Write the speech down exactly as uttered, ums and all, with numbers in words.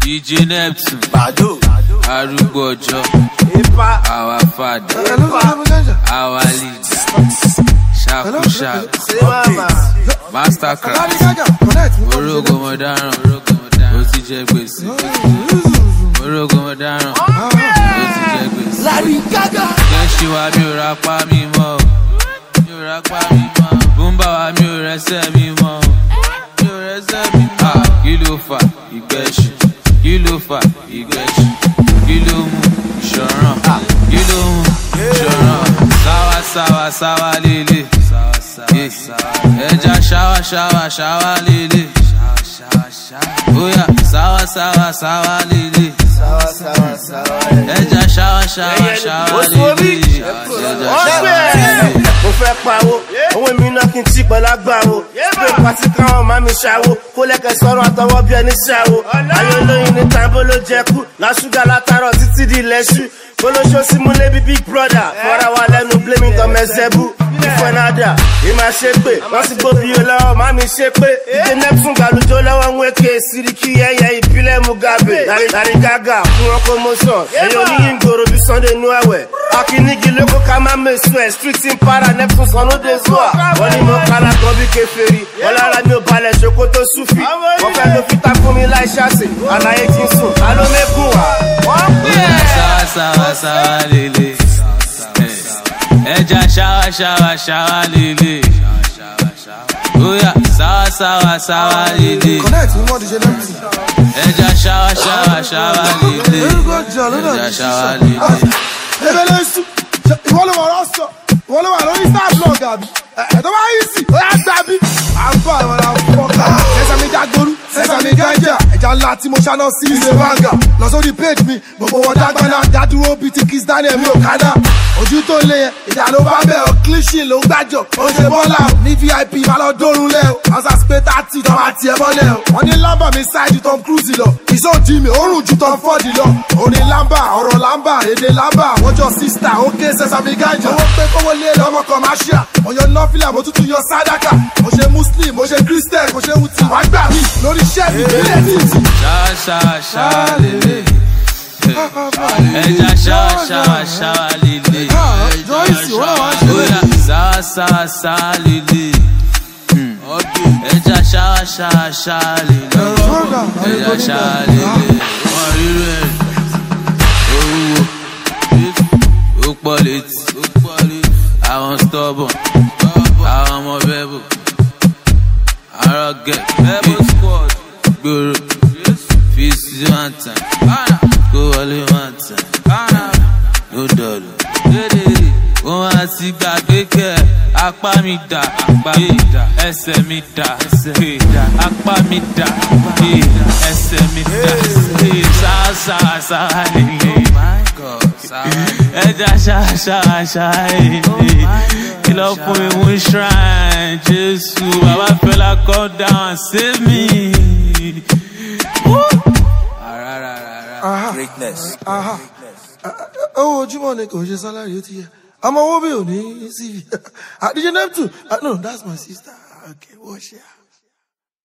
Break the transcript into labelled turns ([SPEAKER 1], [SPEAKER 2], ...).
[SPEAKER 1] D J Neptune,
[SPEAKER 2] Bado,
[SPEAKER 1] arúgbó ọjọ́, our father, our leader, Shaku Shaku, Mastercraft, Orogo Modaran, ó ti jẹ gbèsè, Orogo Modaran, ó ti jẹ gbèsè. Kẹ́ṣí wa mi ò rapá mi mọ́, mi ò rapá mi mọ́, Bùnbà wa mi ò rẹsẹ̀ mi mọ́, mi ò rẹsẹ̀ mi mọ́. Kí ló fà ìgbẹ́ṣù? Kí ló fà ìgbẹ́ṣù? Kí ló mú ìṣọ̀ràn? Kí ló mú ìṣọ̀ràn? Sáwá sáwá sáwá lélẹ̀. Ẹja ṣáwá ṣáwá ṣáwá lélẹ̀. Óyá sáwá sáwá sáwá lélẹ̀. Ẹja ṣáwá ṣáwá ṣáwá lélẹ̀.
[SPEAKER 2] mo fẹ́ pawó, owó mi náà kí n tí pẹ̀lú agbáwo. Ṣé pàtí káwọn máa mi ṣàwó? Kó lẹ́kẹ̀ sọ̀rọ̀ àtọwọ́ bí ẹni ṣàwó. Ayé olóyin ní tàbó ló jẹ kú. Lásùgà látàrọ̀ títí di ilẹ̀ṣú. Olóṣó sí múlé bí big brother. Fọ́ra wa lẹ́nu blaming tọ́ mẹ́sẹ̀bù. Ìfẹ́ nádà, ìmá ṣe pé. Wọ́n sì gbóbi olówó, má mi ṣe pé. Ìdè Neptune gbàlùjọ lọ́wọ́ ń wéke. Siriki ẹyẹ ìbílẹ̀ Mugabe. Lárí Gaga fún wọn kó motion. Ẹ̀yin oníyìn gbòòrò bí Sunday nú àwẹ̀. Akínnígi lóko ká má mèsù ẹ̀. Street in para Neptune sọnù dé zuwa. Wọ́n ní mo kálá kan bí kèfèrí. Wọ́n lára mi ò balẹ̀ ṣoko tó súfì. Wọ́n fẹ́ lo fita fún mi láì ṣàṣì. Àlàyé ti ń sùn, ta ló mẹ́kùn wá?
[SPEAKER 1] Sáwá sáwá sáwá lélẹ̀. Ẹja ṣáwá ṣáwá ṣáwá lélẹ̀. Óyá sáwá sáwá sáwá lélẹ̀. Ẹja ṣáwá ṣáwá ṣáwá lélẹ̀. Ẹja ṣáwá lélẹ̀.
[SPEAKER 3] Ìwọ́n ló wà lọ́sọ̀, ìwọ́n ló wà lórí star blog àbí. Ẹ̀ẹ́dọ́ bá yí sí, ó yá gbàbí. À ń bọ̀ àwọn afọ́ká. Sẹ́sàmì Dagboru, Sẹ́sàmì Ganja. Ẹja ńlá tí mo ṣáná sí ilé Wanga. Lọ sórí page mi, gbogbo wọn dágbáná. Dádúró bíi ti Kiss Daniel mi ò kádà. Ojú tó lé yẹn, ìjà ló bá bẹ̀ ọ́. Clichy ló gbàjọ, ó ṣe bọ́lá o. Ní V I P máa lọ dórun lẹ́ o. Ọ̀sà spé tààtì tó máa tiẹ̀ mọ́lẹ̀ o. Wọ́n ní lámbà mi ṣáìdì Tom Cruise lọ. Ìṣòdì mi, ó rùn ju Tom Ford lọ. Orin lámbà, ọ̀rọ̀ lámbà, èdè lámbà. Wọ́n jọ sísítà, ó ké Sẹ́sàmì Ganja. Owó pé kówó lé lọ́mọ commercial. Mo yọ nọ́fìlà, mo tútù yọ sádàkà. Mo ṣe Muslim, mo ṣe Christian, mo ṣe Houthi. Wàá gbà mí lórí ṣẹ́ẹ̀lì nílẹ̀ títì.
[SPEAKER 1] Ṣáwá ṣáwá ṣáwá lélẹ̀. Ẹja ṣáwá ṣáwá ṣáwá lélẹ̀. Óyá sáwá sáwá sáwá lélẹ̀. Ẹja ṣáwá ṣáwá ṣáwá lélẹ̀. Ẹja ṣáwá lélẹ̀. Wọ́n rírú ẹ̀ owó ó pọ̀ létí. Àwọn stubborn, àwọn ọmọ bẹ́bù, arrogant, gbòòrò, fi sí one time, kó wọlé one time, no dollar. Wọ́n á ti gbàgbé kẹ́ apá mi dà, ẹsẹ̀ mi dà, apá mi dà, ẹsẹ̀ mi dà, sáà sáà sáà nílé. Ẹja ṣáwá ṣáwá ṣáwá lélẹ̀. Kí lọ fún mi mú shrine Jésù. Bàbá Fẹlá come down and save me.
[SPEAKER 2] Greatness.
[SPEAKER 3] Owó ojúmọ́ ni kò ṣe sálárì ó ti yẹ. Àmọ́ owó bí ò ní C V. D J Neptune, no, that's my sister. Okay, what's here?